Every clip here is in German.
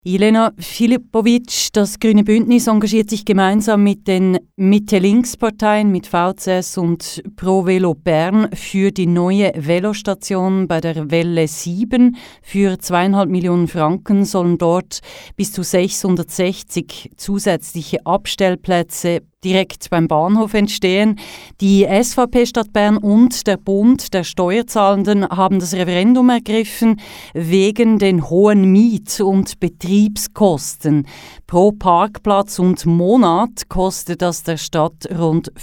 Jelena Filipovic, das Grüne Bündnis engagiert sich gemeinsam mit den Mitte-Links-Parteien, mit VCS und Pro Velo Bern für die neue Velostation bei der Welle 7. Für 2,5 Millionen Franken sollen dort bis zu 660 zusätzliche Abstellplätze direkt beim Bahnhof entstehen. Die SVP Stadt Bern und der Bund der Steuerzahlenden haben das Referendum ergriffen wegen den hohen Miet- und Betriebskosten. Pro Parkplatz und Monat kostet das der Stadt rund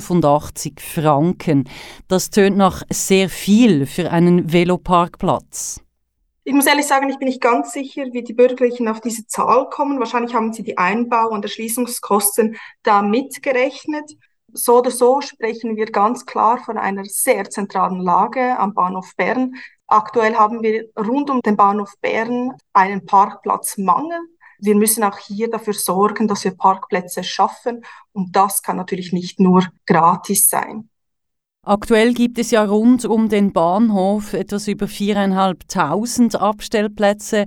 85 Franken. Das tönt nach sehr viel für einen Veloparkplatz. Ich muss ehrlich sagen, ich bin nicht ganz sicher, wie die Bürgerlichen auf diese Zahl kommen. Wahrscheinlich haben sie die Einbau- und Erschließungskosten da mitgerechnet. So oder so sprechen wir ganz klar von einer sehr zentralen Lage am Bahnhof Bern. Aktuell haben wir rund um den Bahnhof Bern einen Parkplatzmangel. Wir müssen auch hier dafür sorgen, dass wir Parkplätze schaffen. Und das kann natürlich nicht nur gratis sein. Aktuell gibt es ja rund um den Bahnhof etwas über 4'500 Abstellplätze,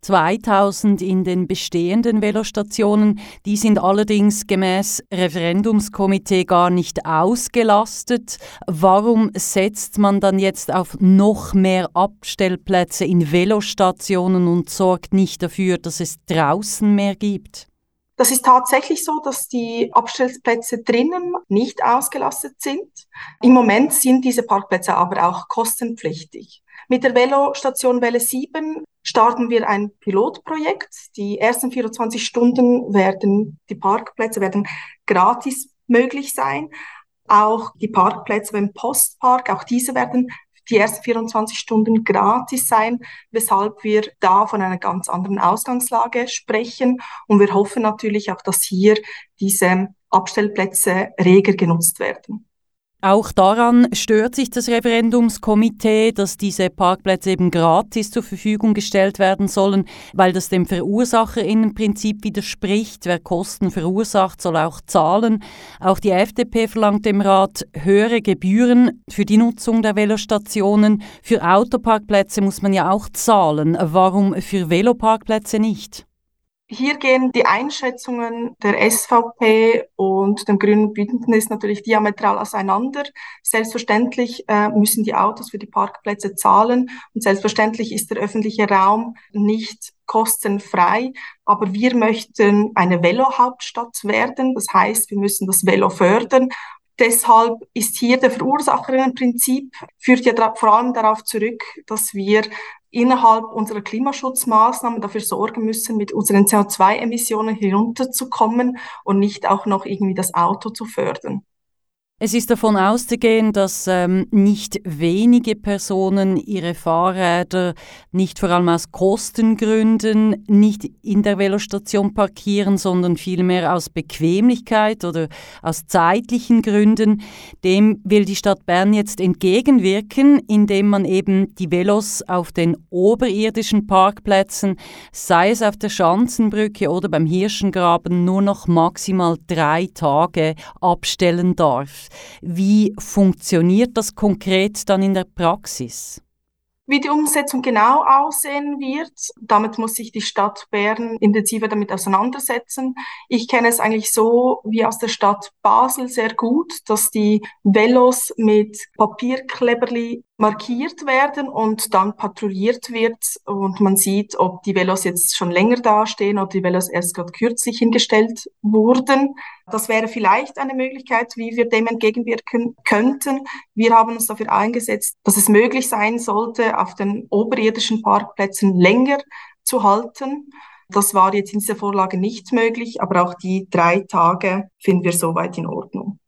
2'000 in den bestehenden Velostationen. Die sind allerdings gemäß Referendumskomitee gar nicht ausgelastet. Warum setzt man dann jetzt auf noch mehr Abstellplätze in Velostationen und sorgt nicht dafür, dass es draußen mehr gibt? Das ist tatsächlich so, dass die Abstellplätze drinnen nicht ausgelastet sind. Im Moment sind diese Parkplätze aber auch kostenpflichtig. Mit der Velostation Welle 7 starten wir ein Pilotprojekt. Die ersten 24 Stunden die Parkplätze werden gratis möglich sein. Auch die Parkplätze beim Postpark, auch diese werden die ersten 24 Stunden gratis sein, weshalb wir da von einer ganz anderen Ausgangslage sprechen. Und wir hoffen natürlich auch, dass hier diese Abstellplätze reger genutzt werden. Auch daran stört sich das Referendumskomitee, dass diese Parkplätze eben gratis zur Verfügung gestellt werden sollen, weil das dem VerursacherInnenprinzip widerspricht. Wer Kosten verursacht, soll auch zahlen. Auch die FDP verlangt dem Rat höhere Gebühren für die Nutzung der Velostationen. Für Autoparkplätze muss man ja auch zahlen. Warum für Veloparkplätze nicht? Hier gehen die Einschätzungen der SVP und dem Grünen Bündnis natürlich diametral auseinander. Selbstverständlich müssen die Autos für die Parkplätze zahlen und selbstverständlich ist der öffentliche Raum nicht kostenfrei. Aber wir möchten eine Velo-Hauptstadt werden. Das heißt, wir müssen das Velo fördern. Deshalb ist hier der Verursacherinnenprinzip, führt ja vor allem darauf zurück, dass wir innerhalb unserer Klimaschutzmaßnahmen dafür sorgen müssen, mit unseren CO2-Emissionen herunterzukommen und nicht auch noch irgendwie das Auto zu fördern. Es ist davon auszugehen, dass nicht wenige Personen ihre Fahrräder nicht vor allem aus Kostengründen nicht in der Velostation parkieren, sondern vielmehr aus Bequemlichkeit oder aus zeitlichen Gründen. Dem will die Stadt Bern jetzt entgegenwirken, indem man eben die Velos auf den oberirdischen Parkplätzen, sei es auf der Schanzenbrücke oder beim Hirschengraben, nur noch maximal 3 Tage abstellen darf. Wie funktioniert das konkret dann in der Praxis? Wie die Umsetzung genau aussehen wird, damit muss sich die Stadt Bern intensiver damit auseinandersetzen. Ich kenne es eigentlich so wie aus der Stadt Basel sehr gut, dass die Velos mit Papierkleberli markiert werden und dann patrouilliert wird und man sieht, ob die Velos jetzt schon länger dastehen oder die Velos erst gerade kürzlich hingestellt wurden. Das wäre vielleicht eine Möglichkeit, wie wir dem entgegenwirken könnten. Wir haben uns dafür eingesetzt, dass es möglich sein sollte, auf den oberirdischen Parkplätzen länger zu halten. Das war jetzt in dieser Vorlage nicht möglich, aber auch die 3 Tage finden wir soweit in Ordnung.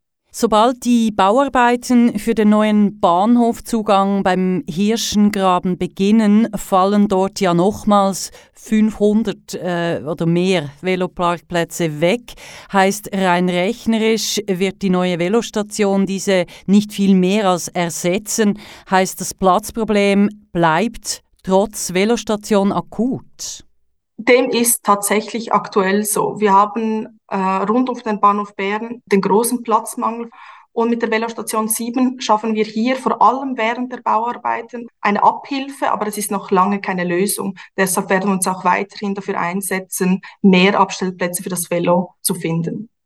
Sobald die Bauarbeiten für den neuen Bahnhofzugang beim Hirschengraben beginnen, fallen dort ja nochmals 500 oder mehr Veloparkplätze weg. Heißt, rein rechnerisch wird die neue Velostation diese nicht viel mehr als ersetzen. Heißt, das Platzproblem bleibt trotz Velostation akut. Dem ist tatsächlich aktuell so. Wir haben rund um den Bahnhof Bern den großen Platzmangel Und mit der Velostation 7 schaffen wir hier vor allem während der Bauarbeiten eine Abhilfe, aber es ist noch lange keine Lösung. Deshalb werden wir uns auch weiterhin dafür einsetzen, mehr Abstellplätze für das Velo zu finden.